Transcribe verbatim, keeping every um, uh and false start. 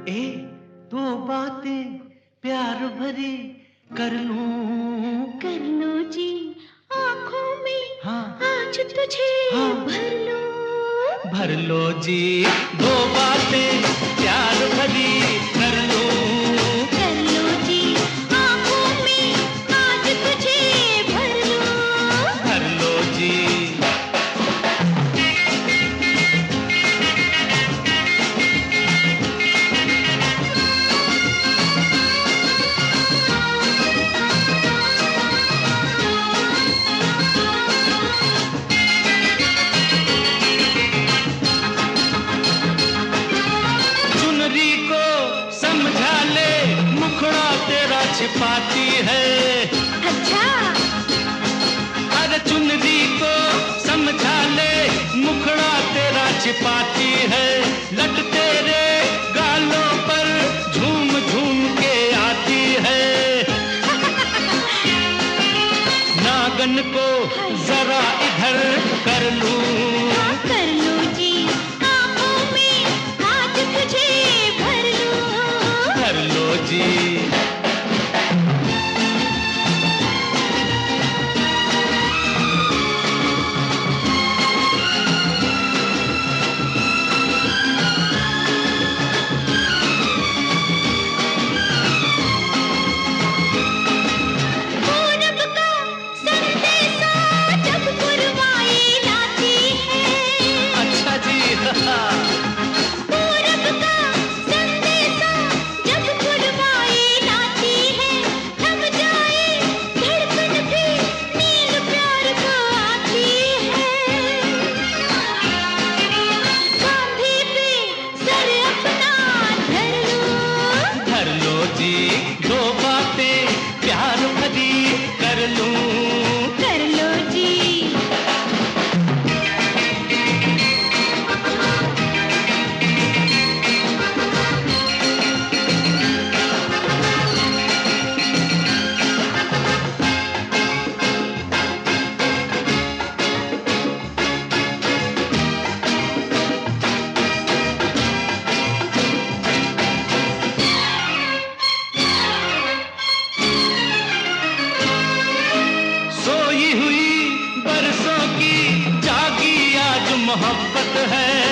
ए दो बातें प्यार भरी कर लूं कर लो जी आँखों में हाँ आज तुझे हाँ भर लो भर लो जी दो बातें प्यार भरी कर लूं कर लो जी आँखों में आज तुझे भर लो भर लो जी छिपाती है अच्छा अरे चुनरी को समझा ले मुखड़ा तेरा छिपाती है लट तेरे गालों पर झूम झूम के आती है नागन को जरा इधर कर लूं कर लो जी आँखों में आज तुझे भर लो भर लो जी दो बातें प्यार भरी कर लूं कर लो जी मोहब्बत है